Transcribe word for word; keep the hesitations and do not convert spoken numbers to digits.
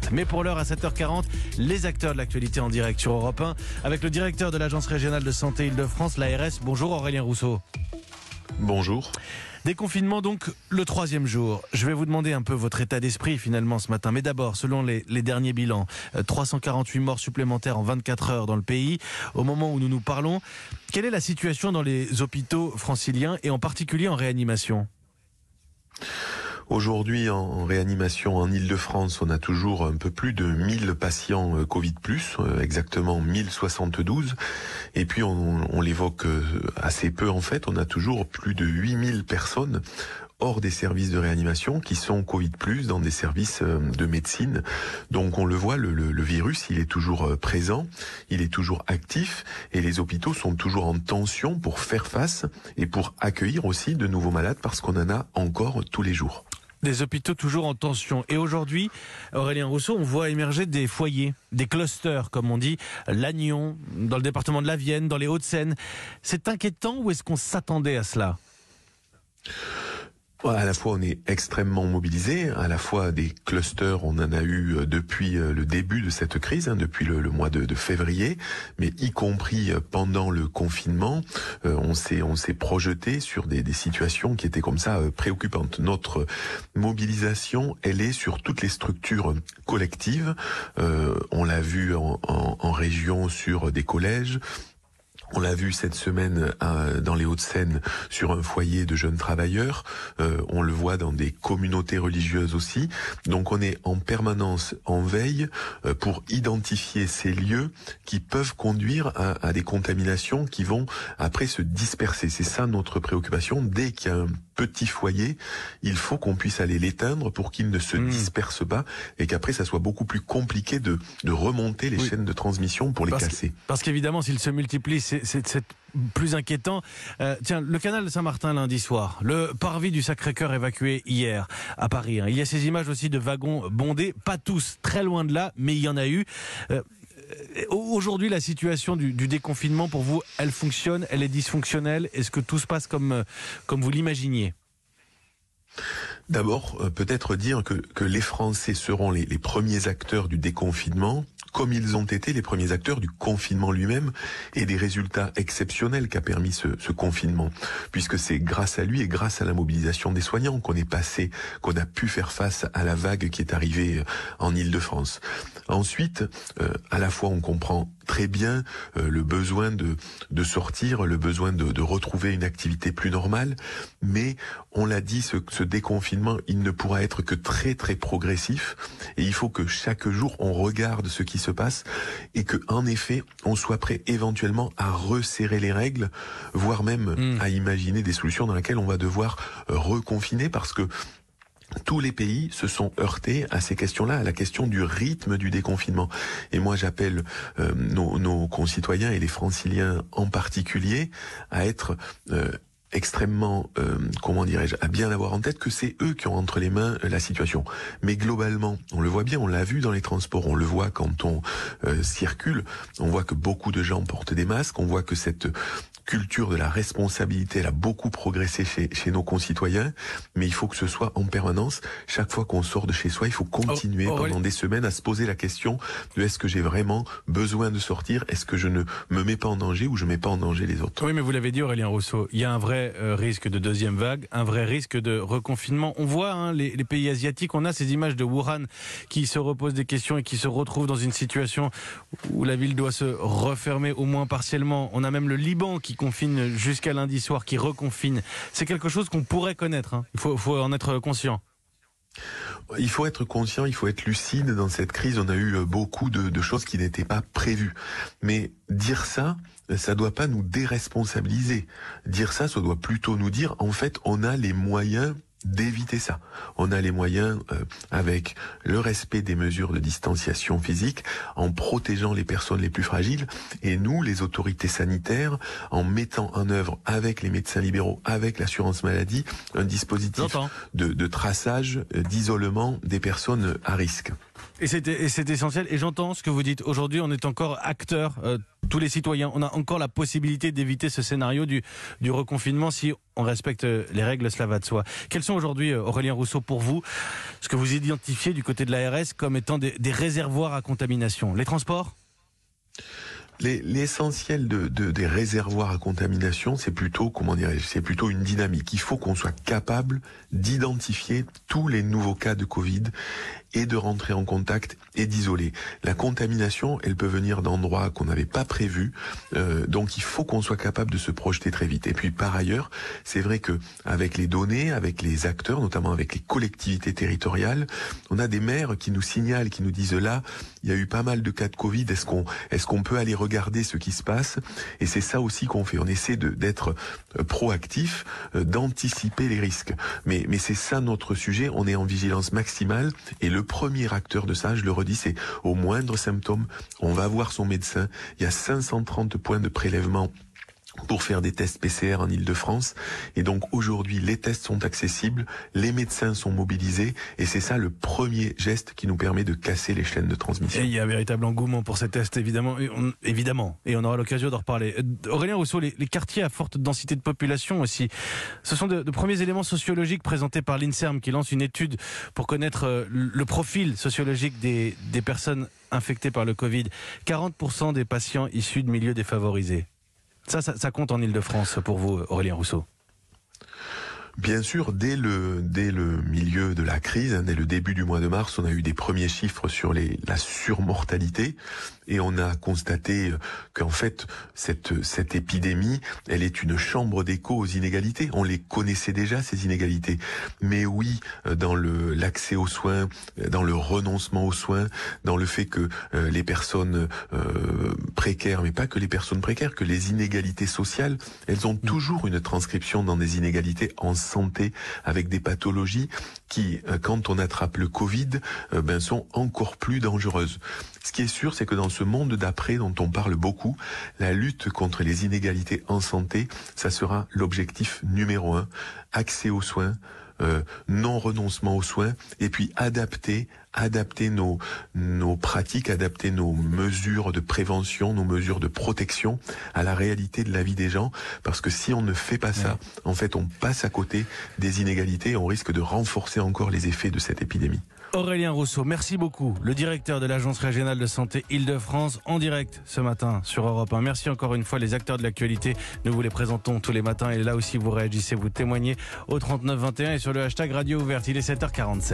Mais pour l'heure, à sept heures quarante, les acteurs de l'actualité en direct sur Europe un avec le directeur de l'Agence régionale de santé Île-de-France, l'A R S. Bonjour Aurélien Rousseau. Bonjour. Déconfinement donc le troisième jour. Je vais vous demander un peu votre état d'esprit finalement ce matin. Mais d'abord, selon les, les derniers bilans, euh, trois cent quarante-huit morts supplémentaires en vingt-quatre heures dans le pays. Au moment où nous nous parlons, quelle est la situation dans les hôpitaux franciliens et en particulier en réanimation ? Aujourd'hui, en réanimation en Île-de-France, on a toujours un peu plus de mille patients Covid plus, exactement mille soixante-douze. Et puis, on, on l'évoque assez peu en fait, on a toujours plus de huit mille personnes hors des services de réanimation qui sont Covid plus dans des services de médecine. Donc on le voit, le, le, le virus, il est toujours présent, il est toujours actif et les hôpitaux sont toujours en tension pour faire face et pour accueillir aussi de nouveaux malades parce qu'on en a encore tous les jours. Des hôpitaux toujours en tension. Et aujourd'hui, Aurélien Rousseau, on voit émerger des foyers, des clusters, comme on dit, Lannion, dans le département de la Vienne, dans les Hauts-de-Seine. C'est inquiétant ou est-ce qu'on s'attendait à cela ? À la fois on est extrêmement mobilisé, à la fois des clusters on en a eu depuis le début de cette crise, hein, depuis le, le mois de, de février, mais y compris pendant le confinement, euh, on s'est on s'est projeté sur des, des situations qui étaient comme ça euh, préoccupantes. Notre mobilisation, elle est sur toutes les structures collectives. Euh, on l'a vu en, en, en région sur des collèges. On l'a vu cette semaine euh, dans les Hauts-de-Seine sur un foyer de jeunes travailleurs. Euh, on le voit dans des communautés religieuses aussi. Donc on est en permanence en veille euh, pour identifier ces lieux qui peuvent conduire à, à des contaminations qui vont après se disperser. C'est ça notre préoccupation. Dès qu'il y a un petit foyer, il faut qu'on puisse aller l'éteindre pour qu'il ne se mmh. disperse pas et qu'après ça soit beaucoup plus compliqué de, de remonter les oui. chaînes de transmission pour les parce casser. Que, parce qu'évidemment, s'ils se multiplient, c'est C'est, c'est plus inquiétant. Euh, tiens, le canal de Saint-Martin lundi soir, le parvis du Sacré-Cœur évacué hier à Paris. Hein. Il y a ces images aussi de wagons bondés, pas tous, très loin de là, mais il y en a eu. Euh, aujourd'hui, la situation du, du déconfinement, pour vous, elle fonctionne, elle est dysfonctionnelle. Est-ce que tout se passe comme, comme vous l'imaginiez ? D'abord, euh, peut-être dire que, que les Français seront les, les premiers acteurs du déconfinement, comme ils ont été les premiers acteurs du confinement lui-même et des résultats exceptionnels qu'a permis ce, ce confinement, puisque c'est grâce à lui et grâce à la mobilisation des soignants qu'on est passé, qu'on a pu faire face à la vague qui est arrivée en Île-de-France. Ensuite, euh, à la fois on comprend très bien euh, le besoin de, de sortir, le besoin de, de retrouver une activité plus normale, mais on l'a dit, ce, ce déconfinement, il ne pourra être que très très progressif et il faut que chaque jour on regarde ce qui se passe et que en effet on soit prêt éventuellement à resserrer les règles, voire même mmh. à imaginer des solutions dans lesquelles on va devoir euh, reconfiner parce que tous les pays se sont heurtés à ces questions-là, à la question du rythme du déconfinement. Et moi, j'appelle euh, nos, nos concitoyens et les franciliens en particulier à être euh, extrêmement, euh, comment dirais-je, à bien avoir en tête que c'est eux qui ont entre les mains la situation. Mais globalement, on le voit bien, on l'a vu dans les transports, on le voit quand on euh, circule, on voit que beaucoup de gens portent des masques, on voit que cette culture de la responsabilité, elle a beaucoup progressé chez, chez nos concitoyens, mais il faut que ce soit en permanence. Chaque fois qu'on sort de chez soi, il faut continuer oh, oh, pendant oui. des semaines à se poser la question de est-ce que j'ai vraiment besoin de sortir, est-ce que je ne me mets pas en danger ou je ne mets pas en danger les autres. Oui, mais vous l'avez dit Aurélien Rousseau, il y a un vrai euh, risque de deuxième vague, un vrai risque de reconfinement. On voit hein, les, les pays asiatiques, on a ces images de Wuhan qui se reposent des questions et qui se retrouvent dans une situation où la ville doit se refermer au moins partiellement. On a même le Liban qui confine jusqu'à lundi soir, qui reconfine. C'est quelque chose qu'on pourrait connaître. Hein. Il faut, faut en être conscient. Il faut être conscient, il faut être lucide. Dans cette crise, on a eu beaucoup de, de choses qui n'étaient pas prévues. Mais dire ça, ça doit pas nous déresponsabiliser. Dire ça, ça doit plutôt nous dire, en fait, on a les moyens d'éviter ça. On a les moyens euh, avec le respect des mesures de distanciation physique, en protégeant les personnes les plus fragiles, et nous, les autorités sanitaires, en mettant en œuvre avec les médecins libéraux, avec l'assurance maladie, un dispositif de, de traçage, euh, d'isolement des personnes à risque. Et c'est, et c'est essentiel. Et j'entends ce que vous dites. Aujourd'hui, on est encore acteurs, euh, tous les citoyens. On a encore la possibilité d'éviter ce scénario du, du reconfinement si on respecte les règles, cela va de soi. Quels sont aujourd'hui, Aurélien Rousseau, pour vous, ce que vous identifiez du côté de l'A R S comme étant des, des réservoirs à contamination? Les transports? L'essentiel de, de, des réservoirs à contamination, c'est plutôt, comment dirais-je, c'est plutôt une dynamique. Il faut qu'on soit capable d'identifier tous les nouveaux cas de Covid et de rentrer en contact et d'isoler. La contamination, elle peut venir d'endroits qu'on n'avait pas prévus, euh, donc il faut qu'on soit capable de se projeter très vite. Et puis par ailleurs, c'est vrai que avec les données, avec les acteurs, notamment avec les collectivités territoriales, on a des maires qui nous signalent, qui nous disent là, il y a eu pas mal de cas de Covid, est-ce qu'on est-ce qu'on peut aller regarder ce qui se passe? Et c'est ça aussi qu'on fait, on essaie de d'être proactif, euh, d'anticiper les risques. Mais mais c'est ça notre sujet, on est en vigilance maximale et le Le premier acteur de ça, je le redis, c'est au moindre symptôme, on va voir son médecin. Il y a cinq cent trente points de prélèvement pour faire des tests P C R en Île-de-France. Et donc aujourd'hui, les tests sont accessibles, les médecins sont mobilisés, et c'est ça le premier geste qui nous permet de casser les chaînes de transmission. Et il y a un véritable engouement pour ces tests, évidemment, et on, évidemment, et on aura l'occasion d'en reparler. Aurélien Rousseau, les, les quartiers à forte densité de population aussi, ce sont de, de premiers éléments sociologiques présentés par l'INSERM qui lance une étude pour connaître le profil sociologique des, des personnes infectées par le Covid. quarante pour cent des patients issus de milieux défavorisés. Ça, ça, ça compte en Île-de-France pour vous, Aurélien Rousseau? Bien sûr, dès le, dès le milieu de la crise, hein, dès le début du mois de mars, on a eu des premiers chiffres sur les, la surmortalité et on a constaté qu'en fait, cette, cette épidémie, elle est une chambre d'écho aux inégalités. On les connaissait déjà, ces inégalités. Mais oui, dans le, l'accès aux soins, dans le renoncement aux soins, dans le fait que euh, les personnes euh, précaires, mais pas que les personnes précaires, que les inégalités sociales, elles ont toujours une transcription dans des inégalités en santé avec des pathologies qui, quand on attrape le Covid, euh, ben, sont encore plus dangereuses. Ce qui est sûr, c'est que dans ce monde d'après dont on parle beaucoup, la lutte contre les inégalités en santé, ça sera l'objectif numéro un. Accès aux soins, euh, non-renoncement aux soins, et puis adapter, adapter nos, nos pratiques, adapter nos mesures de prévention, nos mesures de protection à la réalité de la vie des gens, parce que si on ne fait pas ça, ouais. en fait, on passe à côté des inégalités et on risque de renforcer encore les effets de cette épidémie. Aurélien Rousseau, merci beaucoup. Le directeur de l'Agence régionale de santé Île-de-France, en direct ce matin sur Europe un. Merci encore une fois les acteurs de l'actualité. Nous vous les présentons tous les matins et là aussi vous réagissez, vous témoignez au trente-neuf vingt et un et sur le hashtag Radio Ouverte. Il est sept heures quarante-sept.